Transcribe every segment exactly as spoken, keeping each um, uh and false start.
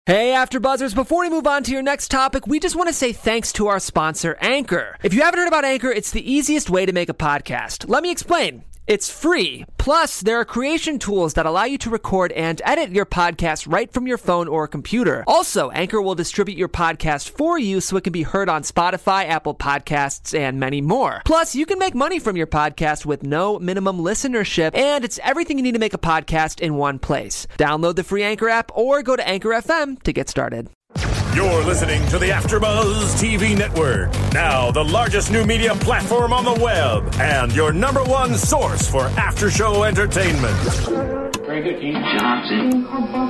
Hey, AfterBuzzers, before we move on to your next topic, we just want to say thanks to our sponsor, Anchor. If you haven't heard about Anchor, it's the easiest way to make a podcast. Let me explain. It's free. Plus, there are creation tools that allow you to record and edit your podcast right from your phone or computer. Also, Anchor will distribute your podcast for you so it can be heard on Spotify, Apple Podcasts, and many more. Plus, you can make money from your podcast with no minimum listenership, and it's everything you need to make a podcast in one place. Download the free Anchor app or go to Anchor F M to get started. You're listening to the AfterBuzz T V Network, now the largest new media platform on the web and your number one source for after-show entertainment. Very good, Dean Johnson.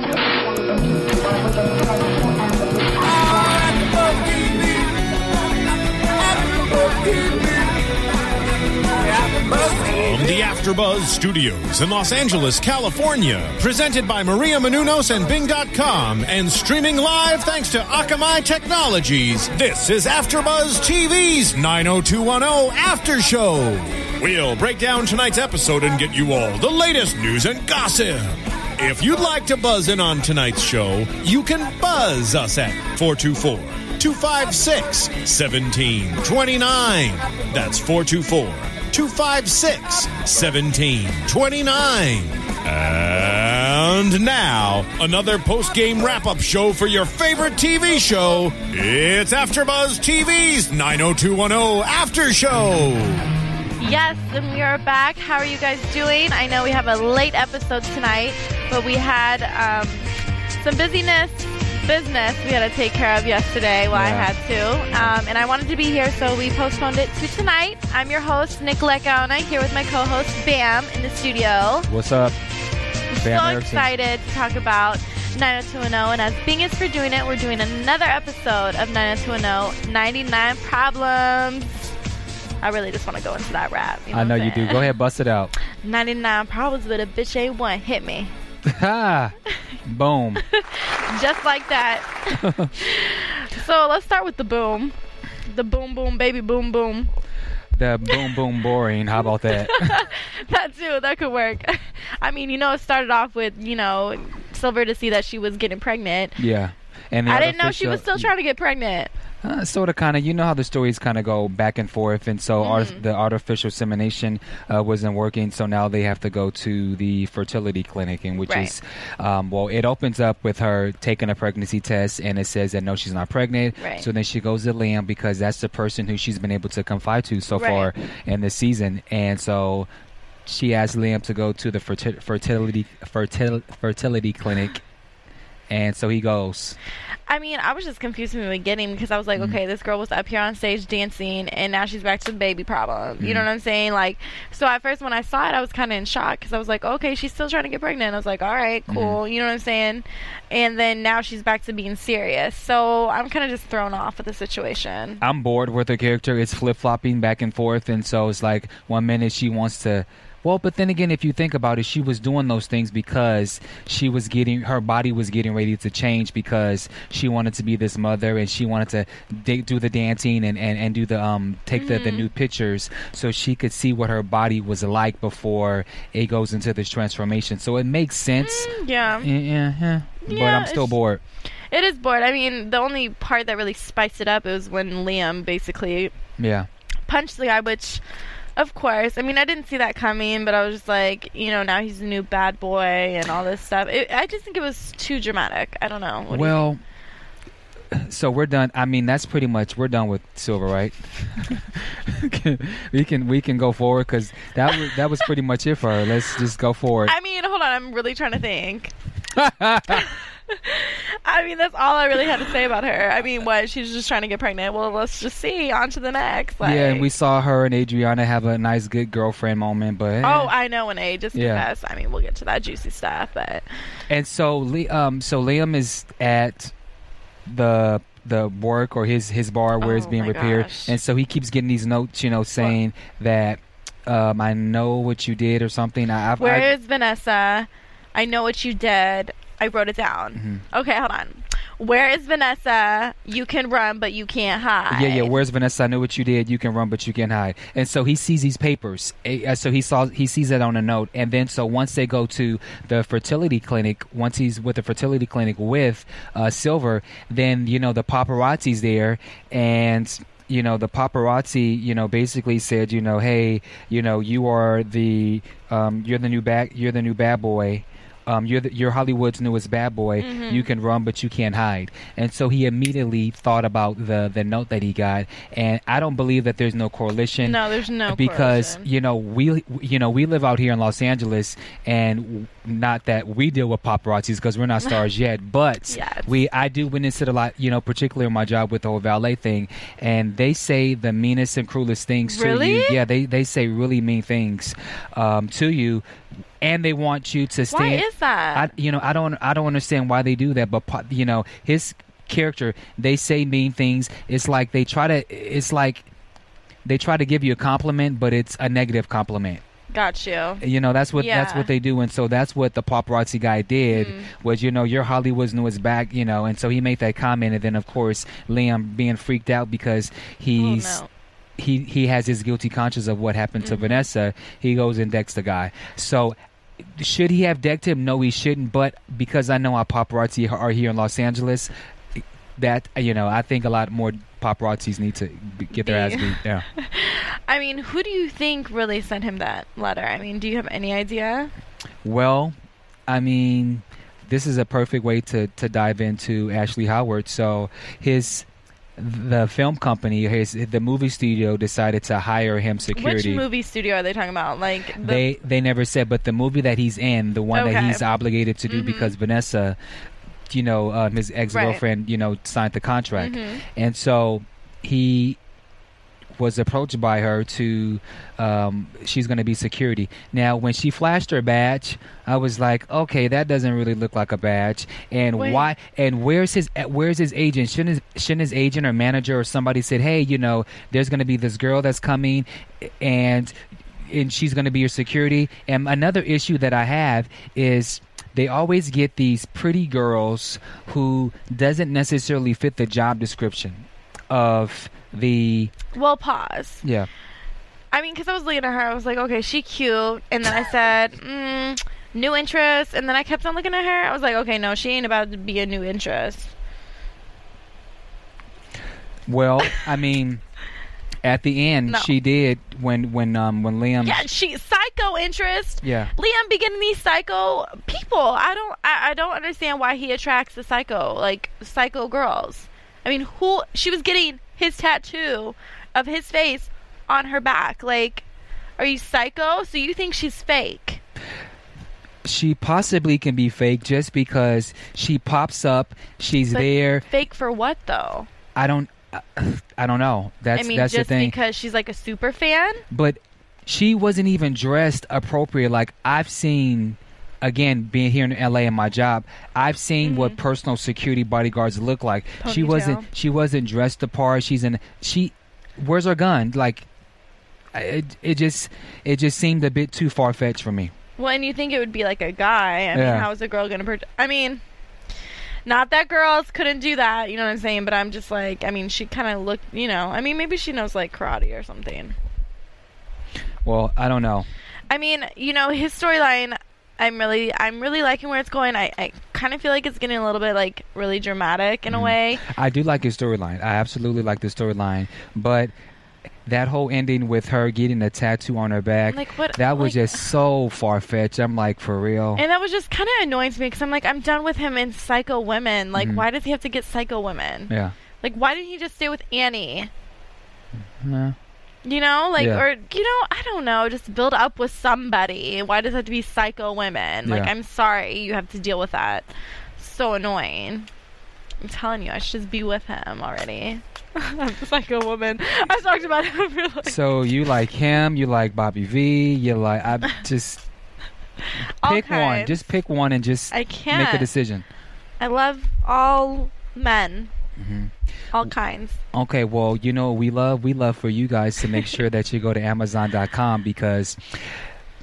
From the AfterBuzz Studios in Los Angeles, California, presented by Maria Menounos and Bing dot com, and streaming live thanks to Akamai Technologies, this is AfterBuzz T V's nine oh two one oh After Show. We'll break down tonight's episode and get you all the latest news and gossip. If you'd like to buzz in on tonight's show, you can buzz us at four two four, two five six, one seven two nine. That's four two four, two five six, one seven two nine. And now, another post-game wrap-up show for your favorite T V show. It's AfterBuzz T V's nine oh two one oh After Show. Yes, and we are back. How are you guys doing? I know we have a late episode tonight, but we had um, some busyness, business we had to take care of yesterday. Well, yeah. I had to. Um, and I wanted to be here, so we postponed it to tonight. I'm your host, Nick Lecaona, here with my co-host, Bam, in the studio. What's up? I'm Bam so Erickson. excited to talk about nine oh two one oh, and as Bing is for doing it, we're doing another episode of nine oh two one oh, ninety-nine Problems. I really just want to go into that rap. You know I know what you saying? do. Go ahead, bust it out. ninety-nine problems, but a bitch ain't one. Hit me. Ha! Boom. Just like that. So let's start with the boom. The boom, boom, baby, boom, boom. The boom, boom, boring. How about that? That too. That could work. I mean, you know, it started off with, you know, Silver to see that she was getting pregnant. Yeah. And I didn't know she was still trying to get pregnant. Uh, sort of, kind of. You know how the stories kind of go back and forth, and so Mm-hmm. art- the artificial insemination uh, wasn't working, so now they have to go to the fertility clinic, and which Right. is, um, well, it opens up with her taking a pregnancy test, and it says that no, she's not pregnant. Right. So then she goes to Liam because that's the person who she's been able to confide to so Right. far in this season, and so she asked Liam to go to the ferti- fertility fertil- fertility clinic, and so he goes. I mean, I was just confused from the beginning because I was like, Mm-hmm. okay, this girl was up here on stage dancing, and now she's back to the baby problem. Mm-hmm. You know what I'm saying? Like, so at first when I saw it, I was kind of in shock because I was like, okay, she's still trying to get pregnant. I was like, all right, cool. Mm-hmm. You know what I'm saying? And then now she's back to being serious. So I'm kind of just thrown off with the situation. I'm bored with her character. It's flip-flopping back and forth, and so it's like one minute she wants to... Well, but then again, if you think about it, she was doing those things because she was getting... Her body was getting ready to change because she wanted to be this mother, and she wanted to da- do the dancing and, and, and do the... um take Mm-hmm. the, the new pictures so she could see what her body was like before it goes into this transformation. So it makes sense. Mm, yeah. Yeah, yeah, yeah. But Yeah, I'm still it's- bored. It is bored. I mean, the only part that really spiced it up was when Liam basically Yeah. punched the guy, which... Of course. I mean, I didn't see that coming, but I was just like, you know, now he's the new bad boy and all this stuff. It, I just think it was too dramatic. I don't know. What do you Well, so we're done. I mean, that's pretty much we're done with Silver, right? we can we can go forward because that was that was pretty much it for her. Let's just go forward. I mean, hold on. I'm really trying to think. I mean, that's all I really had to say about her. I mean, what? She's just trying to get pregnant. Well, let's just see. On to the next. Like, yeah, and we saw her and Adriana have a nice, good girlfriend moment, but Oh, I know, an A. Just Yeah. because. I mean, we'll get to that juicy stuff, but and so Le- um so Liam is at the the work or his his bar where it's Oh being my repaired, gosh. and so he keeps getting these notes, you know, saying that um I know what you did or something. I, I've, where I, is Vanessa? I know what you did. I wrote it down. Mm-hmm. Okay, hold on. where is Vanessa? You can run, but you can't hide. Yeah, yeah. Where's Vanessa? I know what you did. You can run, but you can't hide. And so he sees these papers. Uh, so he saw he sees it on a note. And then so once they go to the fertility clinic, once he's with the fertility clinic with uh, Silver, then you know the paparazzi's there, and you know the paparazzi, you know, basically said, you know, hey, you know, you are the um, you're the new bad you're the new bad boy. Um, you're the, you're Hollywood's newest bad boy. Mm-hmm. You can run, but you can't hide. And so he immediately thought about the the note that he got. And I don't believe that there's no correlation. No, there's no because correlation. you know we you know we live out here in Los Angeles, and not that we deal with paparazzis because we're not stars yet, but yes. we I do witness it a lot. You know, particularly in my job with the whole valet thing, and they say the meanest and cruelest things really? to you. Yeah, they they say really mean things um, to you. And they want you to stand. Why is that? I, you know, I don't, I don't understand why they do that. But you know, his character, they say mean things. It's like they try to. It's like they try to give you a compliment, but it's a negative compliment. Got you. You know, that's what yeah. that's what they do, and so that's what the paparazzi guy did. Mm. Was you know, you're Hollywood's newest back. You know, and so he made that comment, and then of course Liam being freaked out because he's. Oh, no. He he has his guilty conscience of what happened to mm-hmm. Vanessa. He goes and decks the guy. So should he have decked him? No, he shouldn't. But because I know our paparazzi are here in Los Angeles, that you know, I think a lot more paparazzis need to get their ass beat. Yeah. I mean, who do you think really sent him that letter? I mean, do you have any idea? Well, I mean, this is a perfect way to to dive into Ashley Howard. So his. The film company, his the movie studio, decided to hire him security. Which movie studio are they talking about? Like the they they never said, but the movie that he's in, the one okay. that he's obligated to do mm-hmm. because Vanessa, you know, um, his ex girlfriend, right. you know, signed the contract, mm-hmm. and so he was approached by her to um, she's going to be security. Now, when she flashed her badge, I was like, okay, that doesn't really look like a badge. And Wait. why? And where's his where's his agent? Shouldn't his, shouldn't his agent or manager or somebody said, hey, you know, there's going to be this girl that's coming, and and she's going to be your security. And another issue that I have is they always get these pretty girls who doesn't necessarily fit the job description of the well pause yeah I mean, because I was looking at her, I was like, okay, she cute, and then I said mm, new interest, and then I kept on looking at her. I was like, okay, no, she ain't about to be a new interest. Well, I mean, at the end, no. she did when when um when Liam yeah she psycho interest yeah Liam be getting these psycho people. I don't I, I don't understand why he attracts the psycho like psycho girls. I mean, who she was getting his tattoo of his face on her back. Like, are you psycho? So you think she's fake? She possibly can be fake just because she pops up. She's but there. Fake for what though? I don't. I don't know. That's I mean, that's just the thing. because she's like a super fan. But she wasn't even dressed appropriate. Like I've seen. Again, being here in L A in my job, I've seen mm-hmm. what personal security bodyguards look like. Ponytail. She wasn't. She wasn't dressed the part. She's in. She. Where's her gun? Like, it. It just. It just seemed a bit too far fetched for me. Well, and you think it would be like a guy? I yeah. mean, how is a girl gonna? Pro- I mean, not that girls couldn't do that. You know what I'm saying? But I'm just like, I mean, she kind of looked. You know, I mean, maybe she knows like karate or something. Well, I don't know. I mean, you know, his storyline. I'm really, I'm really liking where it's going. I, I kind of feel like it's getting a little bit like really dramatic in mm. a way. I do like his storyline. I absolutely like the storyline, but that whole ending with her getting a tattoo on her back, like what, that was like, just so far fetched. I'm like, for real. And that was just kind of annoying to me because I'm like, I'm done with him in Psycho Women. Like, mm-hmm. why does he have to get Psycho Women? Yeah. Like, why didn't he just stay with Annie? No. You know, like, yeah. or, you know, I don't know, just build up with somebody. Why does it have to be Psycho Women? Like, yeah. I'm sorry you have to deal with that. So annoying. I'm telling you, I should just be with him already. I'm a Psycho Woman. I talked about him really. So you like him, you like Bobby V, you like, I just pick one. Just pick one and just I can't. make a decision. I love all men. Mm-hmm. All kinds. Okay, well, you know what we love? We love for you guys to make sure that you go to Amazon dot com because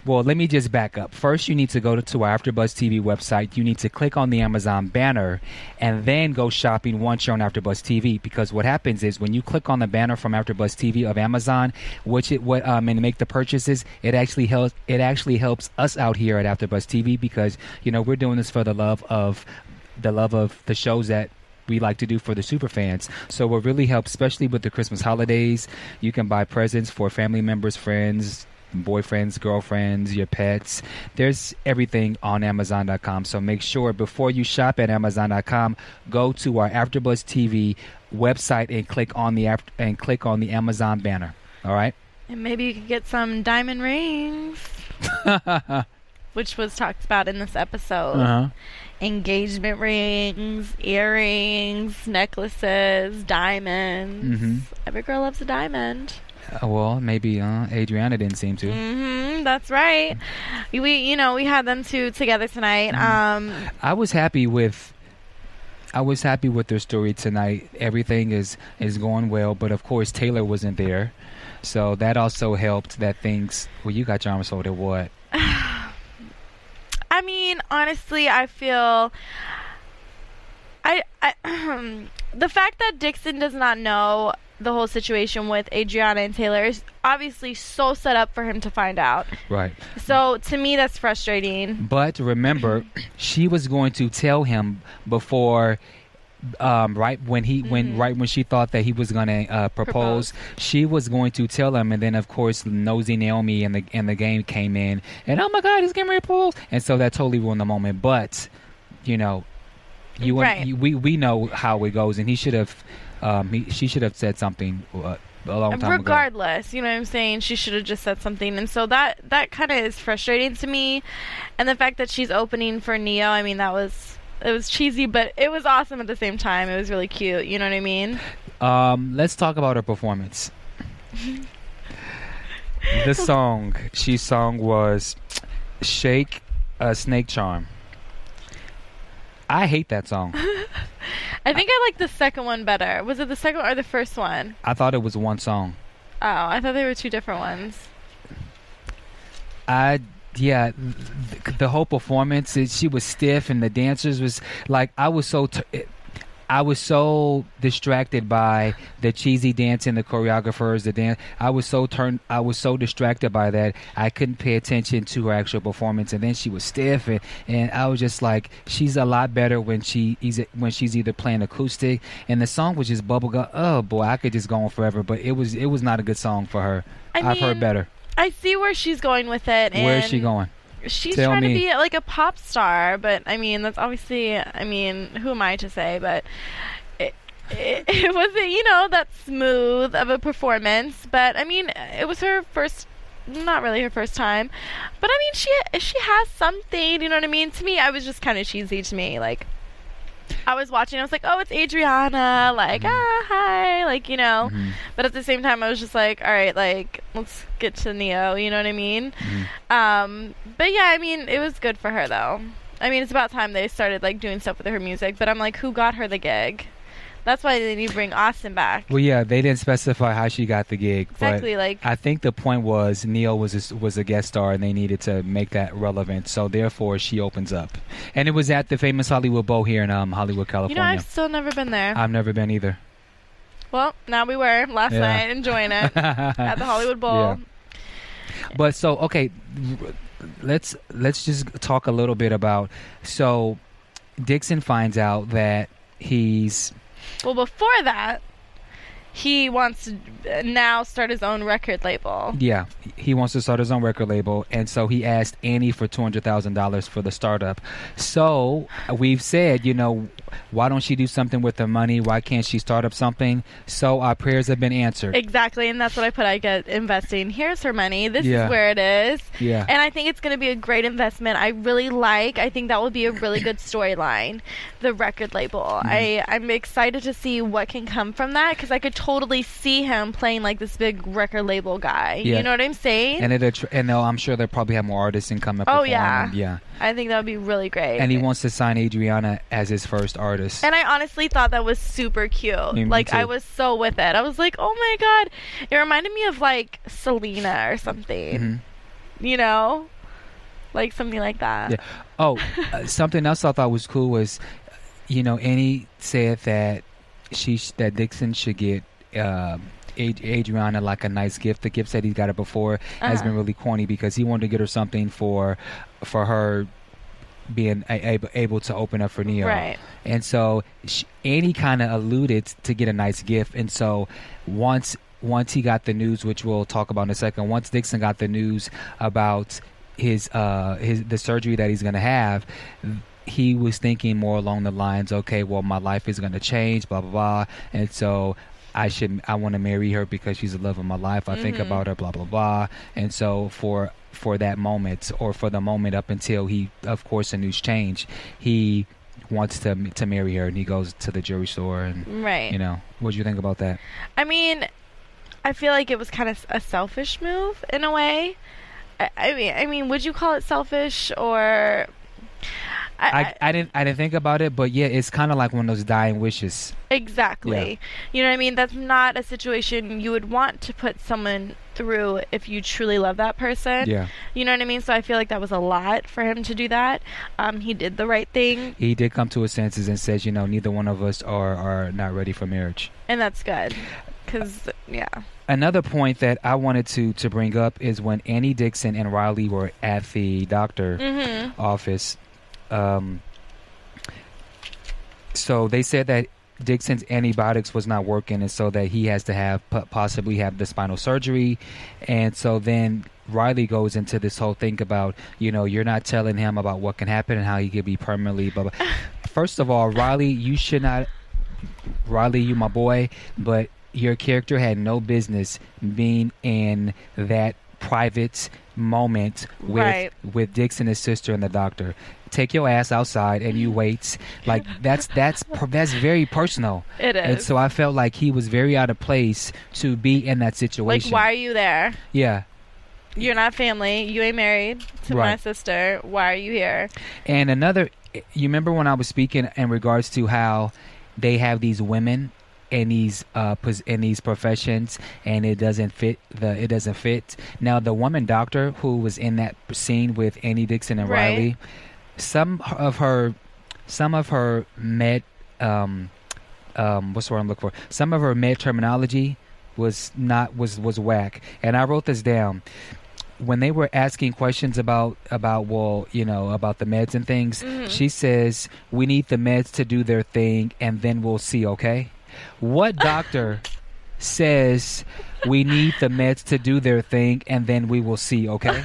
Well, let me just back up. First, you need to go to, to our AfterBuzz T V website. You need to click on the Amazon banner and then go shopping once you're on AfterBuzz T V. Because what happens is when you click on the banner from AfterBuzz T V of Amazon, which it what um and make the purchases, it actually helps. It actually helps us out here at AfterBuzz T V because you know we're doing this for the love of the love of the shows that we like to do for the super fans. So it really helps, especially with the Christmas holidays. You can buy presents for family members, friends, boyfriends, girlfriends, your pets. There's everything on Amazon dot com. So make sure before you shop at Amazon dot com, go to our AfterBuzz T V website and click on the after- and click on the Amazon banner. All right. And maybe you could get some diamond rings, which was talked about in this episode. Uh-huh. Engagement rings, earrings, necklaces, diamonds. Mm-hmm. Every girl loves a diamond. Uh, well, maybe uh, Adriana didn't seem to. Mm-hmm, that's right. We, you know, we had them two together tonight. Mm-hmm. Um, I was happy with. I was happy with their story tonight. Everything is is going well, but of course Taylor wasn't there, so that also helped. That things. Well, you got your arms folded. What? I mean, honestly, I feel. I, I the fact that Dixon does not know the whole situation with Adriana and Taylor is obviously so set up for him to find out. Right. So to me, that's frustrating. But remember, she was going to tell him before, um, right when he mm-hmm. when right when she thought that he was going to uh, propose, propose, she was going to tell him, and then of course Nosy Naomi and the and the game came in, and oh my God, he's getting ready to propose, and so that totally ruined the moment. But you know, you, right. and, you we we know how it goes, and he should have. Um, he, she should have said something uh, a long time Regardless, ago. you know what I'm saying? She should have just said something. And so that, that kind of is frustrating to me. And the fact that she's opening for Neo, I mean, that was, it was cheesy, but it was awesome at the same time. It was really cute. You know what I mean? Um, let's talk about her performance. The song she sung was Shake a Snake Charm. I hate that song. I think I like the second one better. Was it the second one or the first one? I thought it was one song. Oh, I thought they were two different ones. I, yeah, th- the whole performance, it, she was stiff, and the dancers was like, I was so, t- it, I was so distracted by the cheesy dancing, the choreographers, the dance. I was so turned. I was so distracted by that. I couldn't pay attention to her actual performance. And then she was stiff, and, and I was just like, she's a lot better when she when she's either playing acoustic. And the song was just bubblegum. Oh boy, I could just go on forever. But it was it was not a good song for her. I I've mean, heard better. I see where she's going with it. And where is she going? She's Tell trying me. to be like a pop star, but I mean, that's obviously, I mean, who am I to say, but it, it, it wasn't, you know, that smooth of a performance, but I mean, it was her first, not really her first time, but I mean, she, she has something, you know what I mean? To me, I was just kind of cheesy to me, like, I was watching, I was like, oh, it's Adriana, like, mm-hmm. ah, hi, like, you know, Mm-hmm. but at the same time, I was just like, all right, like, let's get to Neo, you know what I mean? Mm-hmm. Um, but yeah, I mean, it was good for her, though. I mean, it's about time they started, like, doing stuff with her music, but I'm like, who got her the gig? That's why they need to bring Austin back. Well, yeah, they didn't specify how she got the gig. Exactly, but like- I think the point was Neil was a, was a guest star, and they needed to make that relevant. So therefore, she opens up, and it was at the famous Hollywood Bowl here in um, Hollywood, You California. know, I've still never been there. I've never been either. Well, now we were last Yeah. night enjoying it at the Hollywood Bowl. Yeah. But so okay, let's let's just talk a little bit about. So Dixon finds out that he's. Well, before that, he wants to now start his own record label. Yeah, he wants to start his own record label, and so he asked Annie for two hundred thousand dollars for the startup. So we've said, you know, why don't she do something with the money? Why can't she start up something? So our prayers have been answered. Exactly, and that's what I put. I get investing. Here's her money. This Yeah. is where it is. Yeah. And I think it's going to be a great investment. I really like. I think that will be a really good storyline. The record label. Mm-hmm. I I'm excited to see what can come from that because I could totally see him playing like this big record label guy. Yeah. You know what I'm saying? And it and they'll, I'm sure they'll probably have more artists and come up. Oh, perform, yeah. and yeah. I think that would be really great. And he wants to sign Adriana as his first artist. And I honestly thought that was super cute. Me like, too. I was so with it. I was like, oh my God. It reminded me of, like, Selena or something. Mm-hmm. You know? like something like that. Yeah. Oh, uh, something else I thought was cool was, you know, Annie said that she sh- that Dixon should get uh, Ad- Adriana like a nice gift. The gift that he got her before uh-huh. has been really corny because he wanted to get her something for for her being a- able, able to open up for Neo. Right. And so she, Annie kind of alluded to get a nice gift. And so once once he got the news, which we'll talk about in a second, once Dixon got the news about his uh his the surgery that he's going to have, he was thinking more along the lines, okay, well, my life is going to change, blah, blah, blah. And so I should, I want to marry her because she's the love of my life. I mm-hmm. think about her, blah, blah, blah. And so for for that moment, or for the moment up until he, of course, the news changed, he wants to to marry her, and he goes to the jewelry store. And, right. you know, what do you think about that? I mean, I feel like it was kind of a selfish move in a way. I, I mean, I mean, would you call it selfish or? I, I, I didn't I didn't think about it, but yeah, it's kind of like one of those dying wishes. Exactly. Yeah. You know what I mean? That's not a situation you would want to put someone through if you truly love that person. Yeah. You know what I mean? So I feel like that was a lot for him to do that. Um, he did the right thing. He did come to his senses and says, you know, neither one of us are, are not ready for marriage. And that's good. Because, yeah. Another point that I wanted to, to bring up is when Annie Dixon and Riley were at the doctor mm-hmm. office. Um, so they said that Dixon's antibiotics was not working, and so that he has to have p- possibly have the spinal surgery. And so then Riley goes into this whole thing about, you know, you're not telling him about what can happen and how he could be permanently blah, blah. First of all, Riley, you should not, Riley, you my boy, but your character had no business being in that private moment with right. with Dixon, his sister, and the doctor. Take your ass outside and you wait. Like that's that's that's very personal. It is. And so I felt like he was very out of place to be in that situation. Like, why are you there? Yeah. You're not family. You ain't married to right. my sister. Why are you here? And another, you remember when I was speaking in regards to how they have these women in these uh pos- in these professions, and it doesn't fit the it doesn't fit. Now the woman doctor who was in that scene with Annie Dixon and right. Riley, some of her some of her med um um what's the word I'm looking for? Some of her med terminology was not was was whack. And I wrote this down. When they were asking questions about about well, you know, about the meds and things, mm-hmm. she says, "We need the meds to do their thing, and then we'll see." Okay. What doctor says we need the meds to do their thing and then we will see, okay?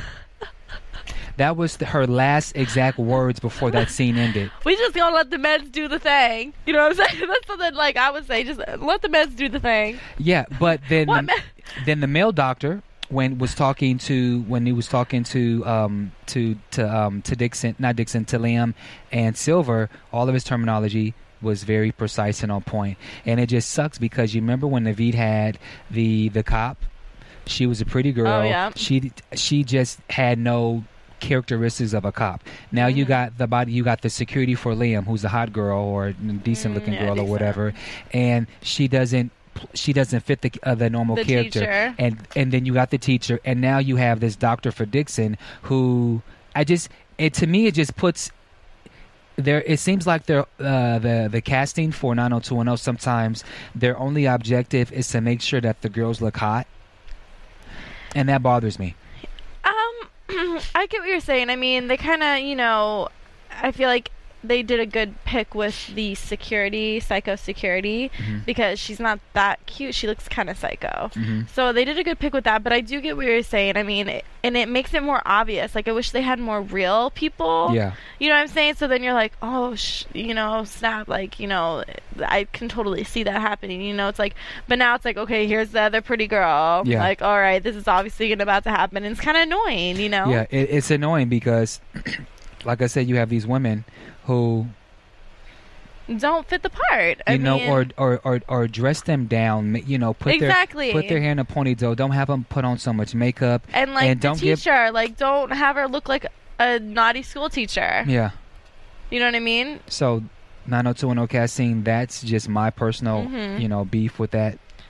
That was the, her last exact words before that scene ended. We just gonna let the meds do the thing. You know what I'm saying? That's something like I would say, just let the meds do the thing. Yeah, but then What the, then the male doctor when was talking to when he was talking to um to to um to Dixon, not Dixon, to Liam and Silver, all of his terminology was very precise and on point. And it just sucks because you remember when Naveed had the the cop, she was a pretty girl. Oh, yeah. She she just had no characteristics of a cop. Now mm-hmm. you got the body, you got the security for Liam, who's a hot girl or a decent looking mm, yeah, girl decent. or whatever, and she doesn't she doesn't fit the uh, the normal the character. Teacher. And and then you got the teacher, and now you have this doctor for Dixon, who I just it to me it just puts. There, it seems like they're uh, the the casting for nine oh two one oh. Sometimes their only objective is to make sure that the girls look hot, and that bothers me. Um, I get what you're saying. I mean, they kind of, you know, I feel like they did a good pick with the security, psycho security, mm-hmm. because she's not that cute. She looks kind of psycho. Mm-hmm. So they did a good pick with that. But I do get what you're saying. I mean, it, and it makes it more obvious. Like, I wish they had more real people. Yeah. You know what I'm saying? So then you're like, oh, sh- you know, snap. Like, you know, I can totally see that happening. You know, it's like, but now it's like, okay, here's the other pretty girl. Yeah. Like, all right, this is obviously about to happen. And it's kind of annoying, you know? Yeah, it, it's annoying because, like I said, you have these women who don't fit the part. You I know, mean, or, or or or dress them down. You know, put exactly. their put their hair in a ponytail. Don't have them put on so much makeup. And like and the don't teacher, give, like don't have her look like a naughty school teacher. Yeah. You know what I mean? So, nine oh two one oh casting. That's just my personal, mm-hmm. you know, beef with that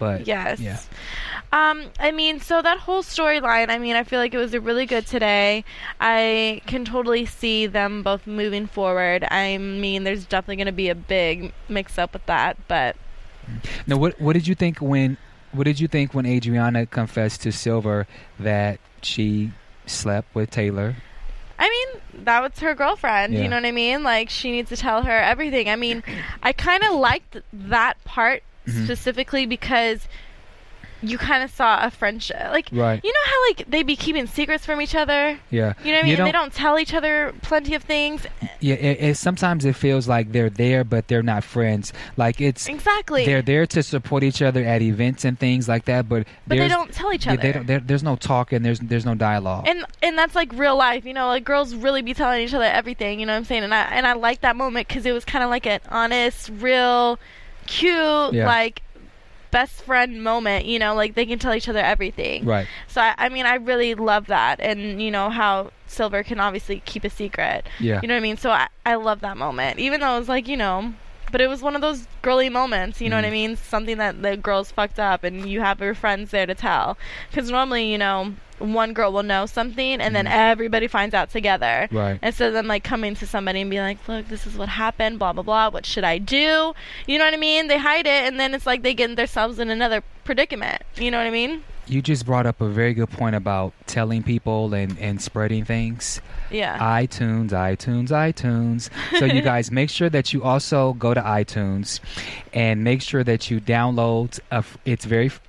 But Yes. yeah. Um, I mean, so that whole storyline, I mean, I feel like it was a really good today. I can totally see them both moving forward. I mean, there's definitely going to be a big mix-up with that, but... Now, what what did you think when what did you think when Adriana confessed to Silver that she slept with Taylor? I mean, that was her girlfriend, Yeah. you know what I mean? Like, she needs to tell her everything. I mean, I kind of liked that part Mhm. specifically because you kind of saw a friendship. Like, Right. you know how, like, they be keeping secrets from each other? Yeah. You know what I mean? And they don't tell each other plenty of things. Yeah, it, it, sometimes it feels like they're there, but they're not friends. Like it's Exactly. they're there to support each other at events and things like that, but But they there's- don't tell each yeah, other. They don't, there- there's no talk and there's there's no dialogue. And and that's like real life, you know, like girls really be telling each other everything, you know what I'm saying? And I and I like that moment because it was kind of like an honest, real, cute, Yeah. like best friend moment, you know, like they can tell each other everything. Right. So I, I mean, I really love that, and you know how Silver can obviously keep a secret. Yeah. You know what I mean? So I I love that moment, even though it was like, you know. But it was one of those girly moments, you know Mm. what I mean? Something that the girls fucked up, and you have your friends there to tell. Because normally, you know, one girl will know something, and then everybody finds out together. Right. Instead of them, like, coming to somebody and being like, look, this is what happened, blah, blah, blah. What should I do? You know what I mean? They hide it, and then it's like they get themselves in another predicament. You know what I mean? You just brought up a very good point about telling people and, and spreading things. Yeah. iTunes, iTunes, iTunes. So you guys make sure that you also go to iTunes and make sure that you download. A f- it's very. F-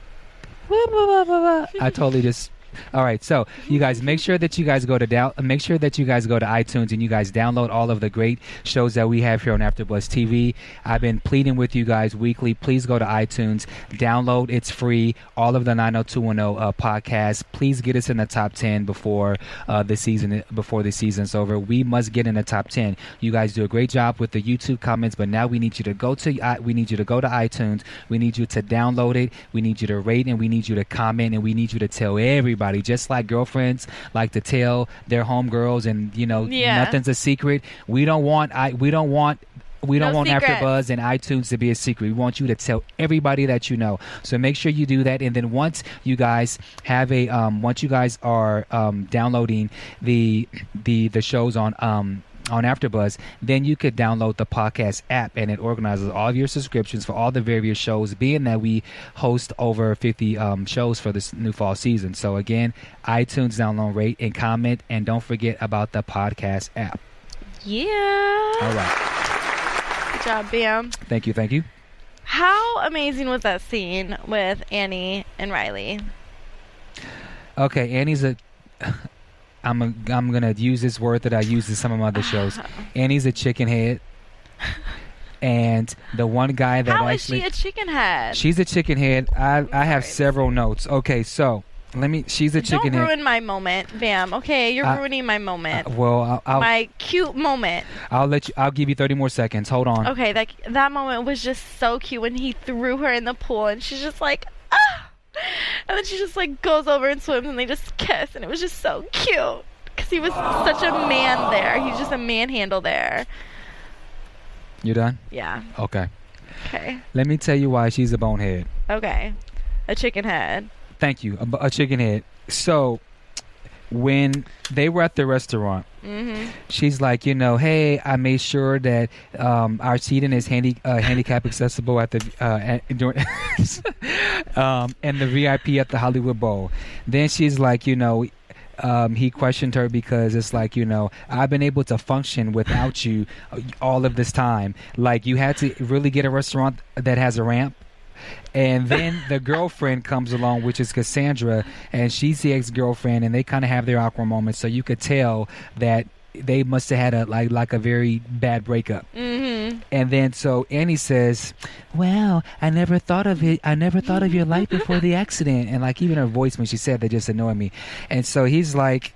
I totally just. All right, so you guys make sure that you guys go to down. Make sure that you guys go to iTunes and you guys download all of the great shows that we have here on AfterBuzz T V. I've been pleading with you guys weekly. Please go to iTunes, download. It's free. All of the nine oh two one oh uh, podcasts. Please get us in the top ten before uh, the season before the season's over. We must get in the top ten. You guys do a great job with the YouTube comments, but now we need you to go to uh, we need you to go to iTunes. We need you to download it. We need you to rate and we need you to comment and we need you to tell everybody. Just like girlfriends like to tell their homegirls, and you know, Yeah. nothing's a secret. We don't want I we don't want we don't No want secrets. AfterBuzz and iTunes to be a secret. We want you to tell everybody that you know. So make sure you do that. And then once you guys have a um once you guys are um downloading the the the shows on um on AfterBuzz, then you could download the podcast app, and it organizes all of your subscriptions for all the various shows, being that we host over fifty um, shows for this new fall season. So again, iTunes, download, rate, and comment, and don't forget about the podcast app. Yeah. All right. Good job, Bam. Thank you. Thank you. How amazing was that scene with Annie and Riley? Okay, Annie's a... I'm a, I'm gonna use this word that I use in some of my other shows. Annie's a chicken head, and the one guy that How is actually she a chicken head? she's a chicken head. I I have sorry. several notes. Okay, so let me. She's a chicken Don't head. ruin my moment, Bam. Okay, you're Uh, ruining my moment. Uh, well, I'll I'll, my cute moment. I'll let you. I'll give you thirty more seconds. Hold on. Okay, that that moment was just so cute when he threw her in the pool and she's just like, ah! And then she just like goes over and swims and they just kiss and it was just so cute because he was such a man there. He's just a manhandle there. You done? Yeah. Okay. Okay. Let me tell you why she's a bonehead. Okay. A chicken head. Thank you. A, a chicken head. So when they were at the restaurant, Mm-hmm. she's like, you know, hey, I made sure that um, our seating is handy, uh, handicap accessible at the uh, at, during, um, and the V I P at the Hollywood Bowl. Then she's like, you know, um, he questioned her because it's like, you know, I've been able to function without you all of this time. Like, you had to really get a restaurant that has a ramp. And then the girlfriend comes along, which is Cassandra, and she's the ex-girlfriend, and they kind of have their awkward moments. So you could tell that they must have had a like like a very bad breakup. Mm-hmm. And then so Annie says, "Well, I never thought of it. I never thought of your life before the accident." And like even her voice when she said that just annoyed me. And so he's like,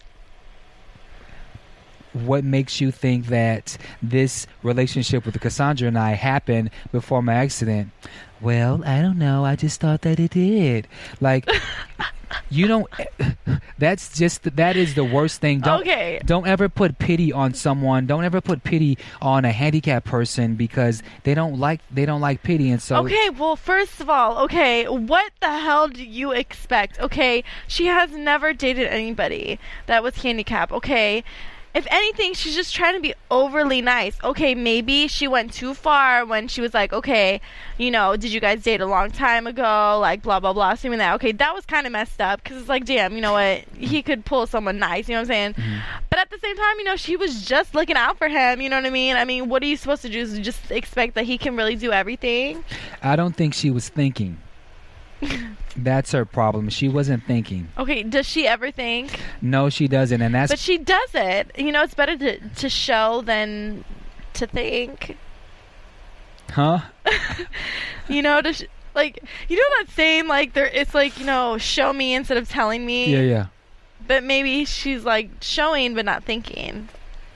what makes you think that this relationship with Cassandra and I happened before my accident? Well, I don't know. I just thought that it did. Like, you don't... That's just that is the worst thing. Don't, Okay. Don't ever put pity on someone. Don't ever put pity on a handicapped person because they don't like they don't like pity, and so Okay, well, first of all, okay, what the hell do you expect? Okay, she has never dated anybody that was handicapped. Okay, if anything, she's just trying to be overly nice. Okay, maybe she went too far when she was like, okay, you know, did you guys date a long time ago? Like, blah, blah, blah, assuming that. Okay, that was kind of messed up because it's like, damn, you know what? He could pull someone nice, you know what I'm saying? Mm-hmm. But at the same time, you know, she was just looking out for him, you know what I mean? I mean, what are you supposed to do? Is just expect that he can really do everything? I don't think she was thinking. That's her problem. She wasn't thinking. Okay, does she ever think? No, she doesn't, and that's. But she does it. You know, it's better to to show than to think. Huh? You know, to sh- like you know that saying like there. It's like, you know, show me instead of telling me. Yeah, yeah. But maybe she's like showing but not thinking.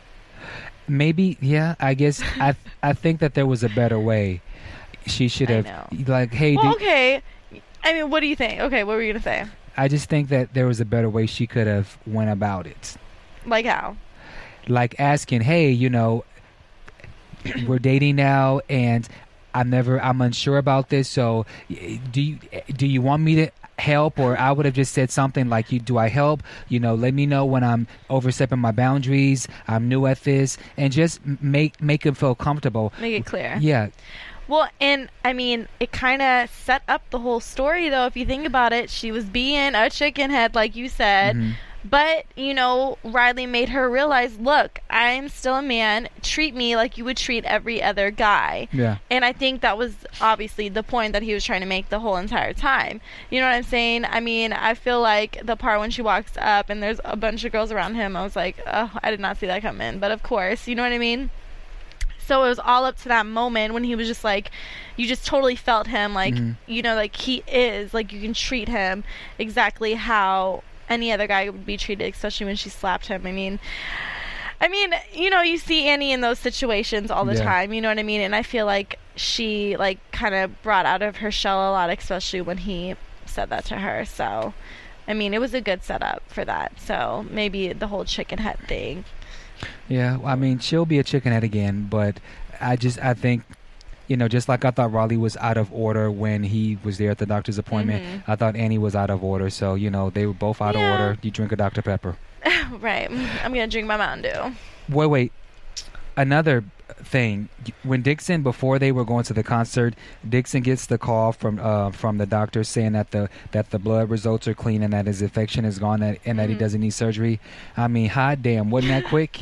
Maybe, yeah. I guess I I think that there was a better way. She should have like, hey. Well, do- okay. I mean, what do you think? Okay, what were you gonna say? I just think that there was a better way she could have went about it. Like how? Like asking, hey, you know, we're dating now, and I'm never, I'm unsure about this. So, do you do you want me to help? Or I would have just said something like, "You do I help? You know, let me know when I'm overstepping my boundaries. I'm new at this," and just make make him feel comfortable. Make it clear. Yeah. Well, and I mean, it kind of set up the whole story, though. If you think about it, she was being a chicken head, like you said. Mm-hmm. But, you know, Riley made her realize, look, I'm still a man. Treat me like you would treat every other guy. Yeah. And I think that was obviously the point that he was trying to make the whole entire time. You know what I'm saying? I mean, I feel like the part when she walks up and there's a bunch of girls around him, I was like, oh, I did not see that come in. But of course, you know what I mean? So it was all up to that moment when he was just like, you just totally felt him, like, mm-hmm. you know, like he is, like you can treat him exactly how any other guy would be treated, especially when she slapped him. I mean, I mean, you know, you see Annie in those situations all the yeah. time, you know what I mean? And I feel like she, like, kind of brought out of her shell a lot, especially when he said that to her. So, I mean, it was a good setup for that. So maybe the whole chicken head thing. Yeah, I mean, she'll be a chicken head again, but I just, I think, you know, just like I thought Raleigh was out of order when he was there at the doctor's appointment, mm-hmm. I thought Annie was out of order. So, you know, they were both out yeah. of order. You drink a Doctor Pepper. Right. I'm going to drink my Mountain Dew. Wait, wait. Another thing, when Dixon, before they were going to the concert, Dixon gets the call from uh, from the doctor saying that the that the blood results are clean and that his infection is gone and, and mm-hmm. that he doesn't need surgery. I mean, hot damn, wasn't that quick?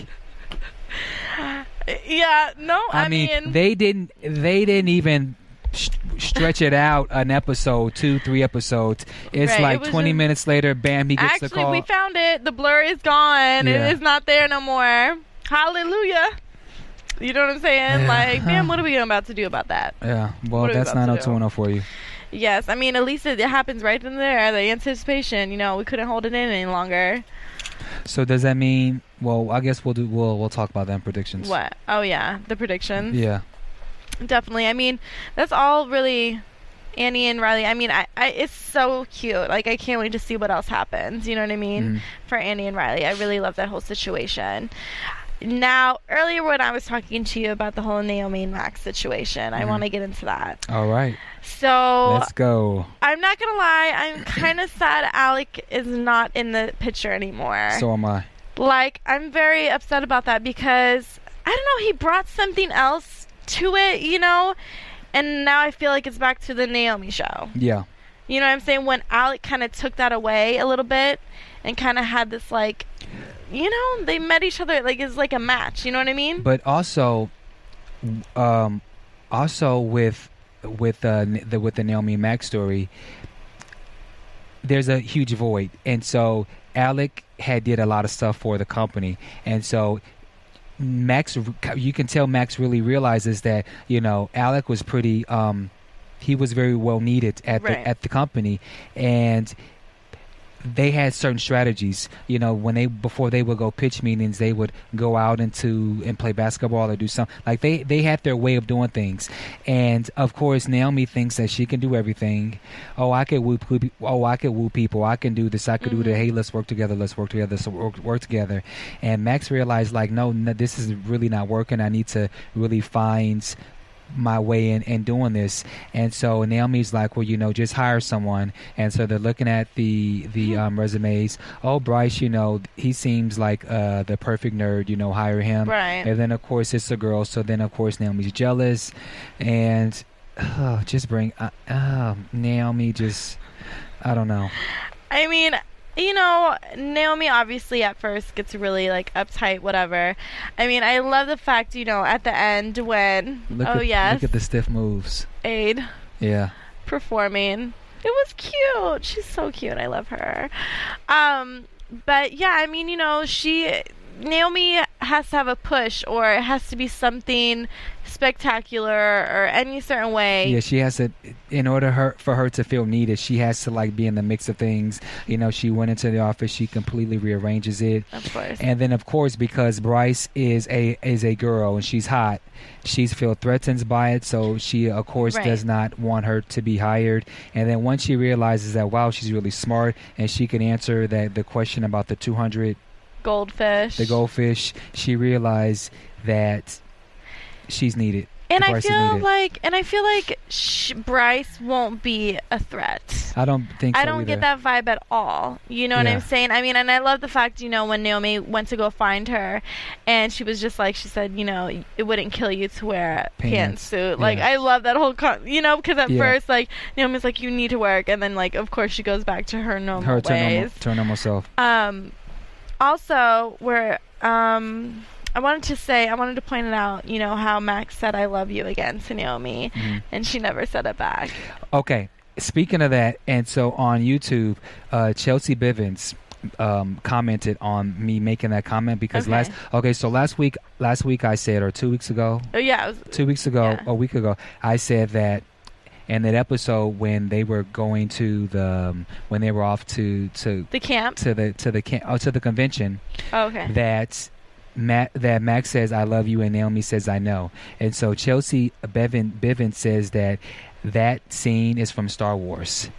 Yeah, no, I, I mean, mean, they didn't they didn't even st- stretch it out an episode, two, three episodes. It's right, like it twenty just, minutes later, bam, he gets actually, the call. Actually, we found it. The blur is gone. Yeah. It is not there no more. Hallelujah. You know what I'm saying? Yeah. Like, man, what are we about to do about that? Yeah, well, that's nine oh two one oh for you. Yes, I mean, at least it, it happens right in there. The anticipation, you know, we couldn't hold it in any longer. So does that mean? Well, I guess we'll do. We'll we'll talk about them predictions. What? Oh yeah, the predictions. Yeah. Definitely. I mean, that's all really Annie and Riley. I mean, I, I it's so cute. Like, I can't wait to see what else happens. You know what I mean? Mm. For Annie and Riley, I really love that whole situation. Now, earlier when I was talking to you about the whole Naomi and Max situation, mm. I want to get into that. All right. So let's go. I'm not gonna lie, I'm kind of sad Alec is not in the picture anymore. So am I. Like, I'm very upset about that because I don't know, he brought something else to it, you know, and now I feel like it's back to the Naomi show. Yeah. You know what I'm saying? When Alec kind of took that away a little bit and kind of had this, like, you know, they met each other like it's like a match. You know what I mean? But also, um, also with with uh, the with the Naomi and Max story, there's a huge void, and so Alec had did a lot of stuff for the company, and so Max, you can tell Max really realizes that, you know, Alec was pretty, um, he was very well needed at right. the at the company, and they had certain strategies. You know, when they before they would go pitch meetings, they would go out into and play basketball or do something. Like they they had their way of doing things. And of course, Naomi thinks that she can do everything. Oh, I could woo. Oh, I could woo people. I can do this. I could mm-hmm. do that. Hey, let's work together. Let's work together. Let's work, work together. And Max realized, like, no, no, this is really not working. I need to really find my way in, in doing this. And so Naomi's like, well, you know, just hire someone. And so they're looking at the the um, resumes. Oh, Bryce, you know, he seems like uh, the perfect nerd, you know, hire him. Right. And then of course it's a girl, so then of course Naomi's jealous. And oh, just bring uh, oh, Naomi just I don't know. I mean, you know, Naomi obviously at first gets really, like, uptight, whatever. I mean, I love the fact, you know, at the end when, look oh, at, yes. Look at the stiff moves. Aid. Yeah. Performing. It was cute. She's so cute. I love her. Um, but, yeah, I mean, you know, she... Naomi has to have a push, or it has to be something spectacular or any certain way. Yeah, she has to, in order her for her to feel needed, she has to like be in the mix of things. You know, she went into the office, she completely rearranges it. Of course. And then of course, because Bryce is a is a girl and she's hot, she's feel threatened by it, so she of course right. does not want her to be hired. And then once she realizes that wow, she's really smart and she can answer that the question about the two hundred goldfish. The goldfish. She realized that she's needed. And I feel like, and I feel like sh- Bryce won't be a threat. I don't think so I don't either. get that vibe at all. You know yeah. what I'm saying? I mean, and I love the fact, you know, when Naomi went to go find her, and she was just like, she said, you know, it wouldn't kill you to wear a Pants. pantsuit. Like, yeah. I love that whole, con- you know, because at yeah. first, like, Naomi's like, you need to work, and then, like, of course, she goes back to her normal her ways. to normal, to her normal self. Um, also, we're, um... I wanted to say, I wanted to point it out, you know, how Max said, I love you again to Naomi, mm-hmm. and she never said it back. Okay. Speaking of that, and so on YouTube, uh, Chelsea Bivens um, commented on me making that comment because okay. last, okay, so last week, last week I said, or two weeks ago? Oh, yeah. It was, two weeks ago, yeah. a week ago, I said that in that episode when they were going to the, um, when they were off to, to the camp, to the, to the camp, oh, to the convention, oh, okay. that Matt, that Max says I love you and Naomi says I know, and so Chelsea Bevan Bivens says that that scene is from Star Wars.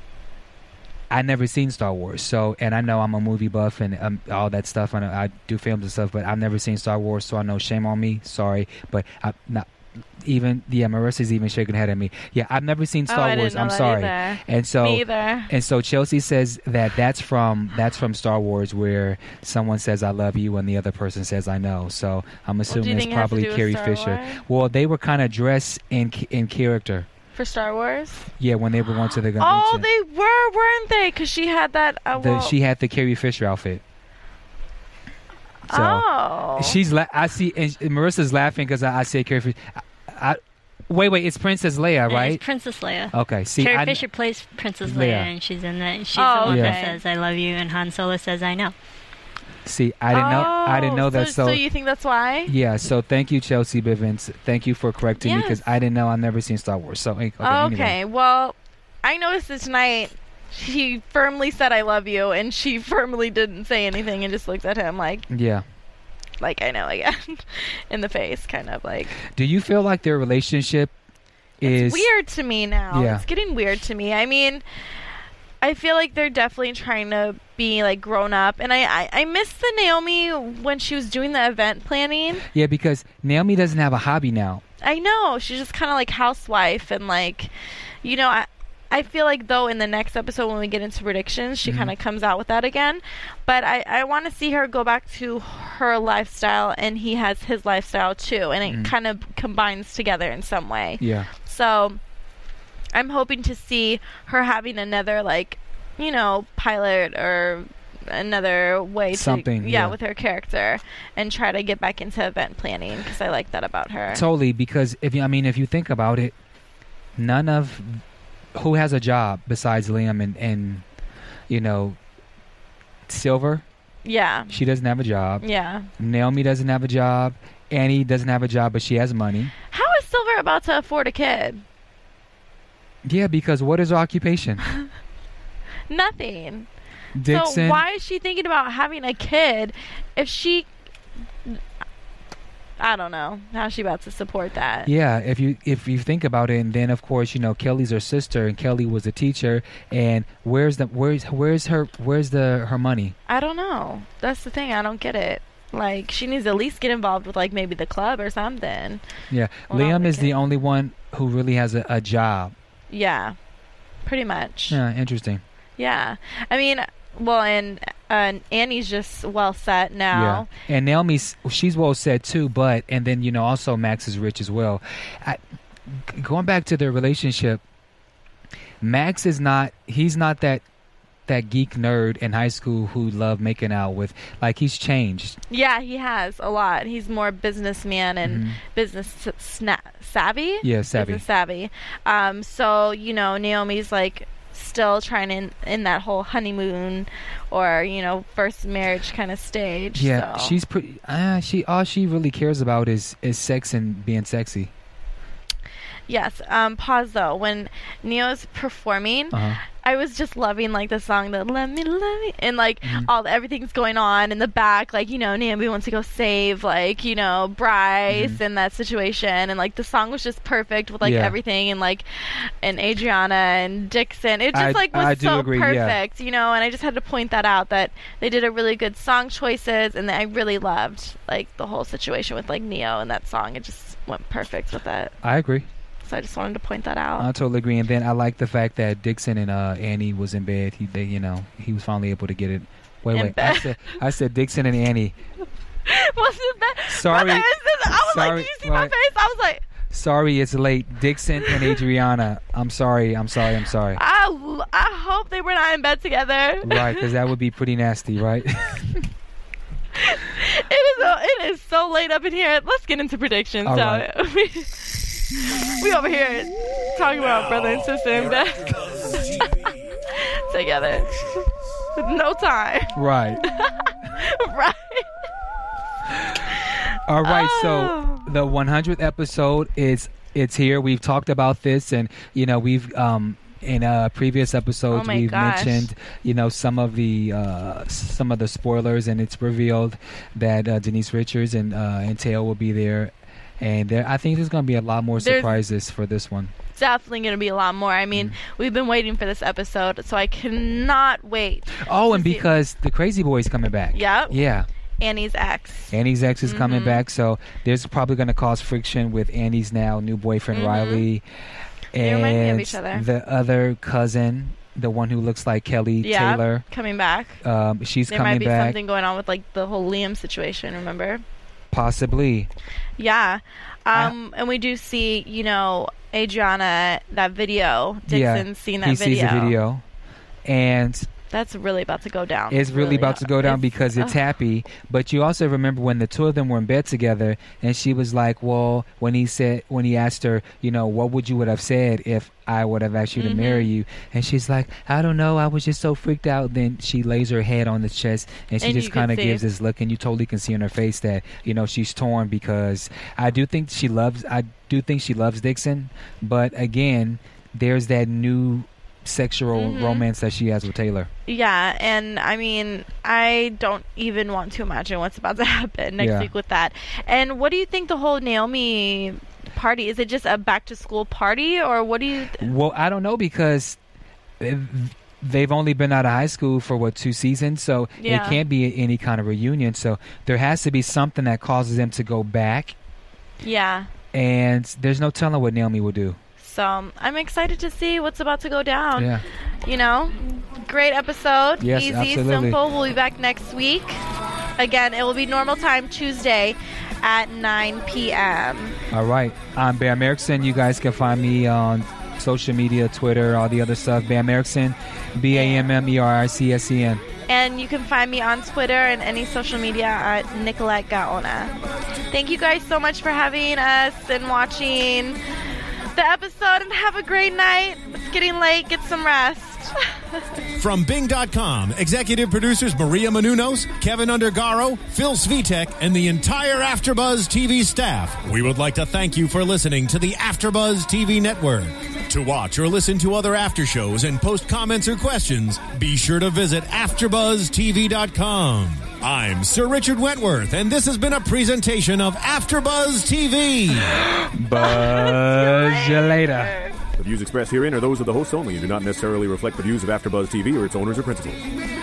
I never seen Star Wars, so and I know I'm a movie buff and um, all that stuff. I know I do films and stuff, but I've never seen Star Wars, so I know shame on me. Sorry, but I not. Even yeah, Marissa's even shaking her head at me. Yeah, I've never seen Star oh, I Wars. Didn't know I'm that sorry. Either. And so, me either. and so Chelsea says that that's from that's from Star Wars, where someone says "I love you" and the other person says "I know." So I'm assuming well, it's probably it Carrie Star Fisher. Wars? Well, they were kind of dressed in in character. For Star Wars? Yeah, when they were going to the convention. Oh, they were, weren't they? Because she had that. Uh, the, well, she had the Carrie Fisher outfit. So oh. she's la- I see, and Marissa's laughing because I, I say Carrie Fisher. I, I, Wait, wait, it's Princess Leia, right? It's Princess Leia. Okay, see, Carrie I, Fisher plays Princess Leia. Leia, and she's in that. She's oh, the one okay. that says "I love you," and Han Solo says "I know." See, I didn't oh, know. I didn't know that. So, So, so you think that's why? Yeah. So, thank you, Chelsea Bivens. Thank you for correcting yes. me because I didn't know. I've never seen Star Wars. So, okay. Okay. Anyway. Well, I noticed it tonight. She firmly said "I love you," and she firmly didn't say anything and just looked at him like, yeah, like I know again, in the face, kind of like. Do you feel like their relationship? It's is weird to me now. Yeah. It's getting weird to me. I mean, I feel like they're definitely trying to be like grown up, and I, I, I miss the Naomi when she was doing the event planning. Yeah, because Naomi doesn't have a hobby now. I know. She's just kind of like housewife, and like, you know, I I feel like though in the next episode when we get into predictions, she mm-hmm. kind of comes out with that again. But I, I want to see her go back to her lifestyle, and he has his lifestyle too, and it mm-hmm. kind of combines together in some way. Yeah. So I'm hoping to see her having another, like, you know, pilot or another way Something, to, yeah, yeah, with her character and try to get back into event planning because I like that about her. Totally, because if you, I mean, if you think about it, none of who has a job besides Liam and, and you know, Silver. Yeah. She doesn't have a job. Yeah. Naomi doesn't have a job. Annie doesn't have a job, but she has money. How is Silver about to afford a kid? Yeah, because what is her occupation? Nothing. Dixon. So why is she thinking about having a kid if she... I don't know. How's she about to support that? Yeah, if you if you think about it, and then of course you know Kelly's her sister, and Kelly was a teacher, and where's the where's where's her where's the her money? I don't know. That's the thing. I don't get it. Like she needs to at least get involved with like maybe the club or something. Yeah, Well, Liam the is the kid. only one who really has a, a job. Yeah, pretty much. Yeah, interesting. Yeah. I mean, well, and uh, Annie's just well set now. Yeah, and Naomi's she's well said too, but and then you know also Max is rich as well. I, g- going back to their relationship, Max is not he's not that that geek nerd in high school who loved making out with. Like he's changed. Yeah, he has a lot. He's more businessman and Mhm. business s- sna- savvy. Yeah, savvy. Business savvy. Um, so you know, Naomi's like still trying in in that whole honeymoon or you know first marriage kind of stage. Yeah, so. she's pretty. Uh, she all she really cares about is is sex and being sexy. Yes. Um, pause though. When Neo's performing, Uh-huh. I was just loving like the song that "Let Me, Let Me," and like Mhm. all everything's going on in the back. Like you know, Naomi wants to go save like you know Bryce Mhm. in that situation, and like the song was just perfect with like Yeah. everything, and like and Adriana and Dixon. It just I- like was I do so agree, yeah. perfect, you know. And I just had to point that out that they did a really good song choices, and I really loved like the whole situation with like Neo and that song. It just went perfect with it. I agree. So I just wanted to point that out. I totally agree. And then I like the fact that Dixon and uh, Annie was in bed. He, they, you know, he was finally able to get it. Wait, In wait. I bed. said, I said Dixon and Annie. Wasn't that? Sorry. Brother, is this, I was like, Sorry, did you see my what? face? I was like, Sorry, it's late. Dixon and Adriana. I'm sorry. I'm sorry. I'm sorry. I, l- I hope they were not in bed together. Right, because that would be pretty nasty, right? it is. A, it is so late up in here. Let's get into predictions. All so right. we, we over here talking about brother and sister in bed together with no time. Right. Right. All right, Oh. so the one hundredth episode is it's here. We've talked about this, and you know we've um in uh previous episodes Oh my we've gosh. mentioned you know some of the uh some of the spoilers, and it's revealed that uh, Denise Richards and uh, and Teo will be there, and there I think there's gonna be a lot more There's- surprises for this one. Definitely going to be a lot more. I mean, we've been waiting for this episode, so I cannot wait. Oh, to and see- because the Crazy Boy's coming back. Yep. Yeah. Annie's ex. Annie's ex is coming Mhm. back, so there's probably going to cause friction with Annie's now new boyfriend Mhm. Riley, They remind me of and each other. the other cousin, the one who looks like Kelly Yeah. Taylor. Coming back. Um, she's There coming might be back, something going on with like the whole Liam situation, remember? possibly. Yeah. I- Um, and we do see, you know, Adriana, that video. Yeah, Dixon seeing that he video. sees the video, and That's really about to go down. it's really about to go down It's- because it's ugh. happy. But you also remember when the two of them were in bed together, and she was like, "Well," when he said, when he asked her, you know, what would you would have said if I would have asked you to Mhm. marry you? And she's like, "I don't know. I was just so freaked out." Then she lays her head on the chest, and she And just you can kind of see- gives this look, and you totally can see on her face that you know she's torn because I do think she loves. I do think she loves Dixon, but again, there's that new sexual Mhm. romance that she has with Taylor. Yeah, and I mean, I don't even want to imagine what's about to happen next Yeah. week with that. And what do you think the whole Naomi party, is it just a back to school party, or what do you th- Well, I don't know because they've only been out of high school for what two seasons, so Yeah. it can't be any kind of reunion. So there has to be something that causes them to go back, yeah. and there's no telling what Naomi will do. So um, I'm excited to see what's about to go down. Yeah. You know, great episode. Yes, Easy, absolutely. simple. We'll be back next week. Again, it will be normal time Tuesday at nine p.m. All right, I'm Bam Erickson. You guys can find me on social media, Twitter, all the other stuff. Bam Erickson, B A M M E R I C S E N. And you can find me on Twitter and any social media at Nicolette Gaona. Thank you guys so much for having us and watching the episode, and have a great night. It's getting late. Get some rest. From Bing dot com, executive producers Maria Menounos, Kevin Undergaro, Phil Svitek, and the entire AfterBuzz T V staff. We would like to thank you for listening to the AfterBuzz T V network. To watch or listen to other after shows and post comments or questions, be sure to visit after buzz t v dot com. I'm Sir Richard Wentworth, and this has been a presentation of AfterBuzz T V. Buzz you later. The views expressed herein are those of the hosts only and do not necessarily reflect the views of AfterBuzz T V or its owners or principals.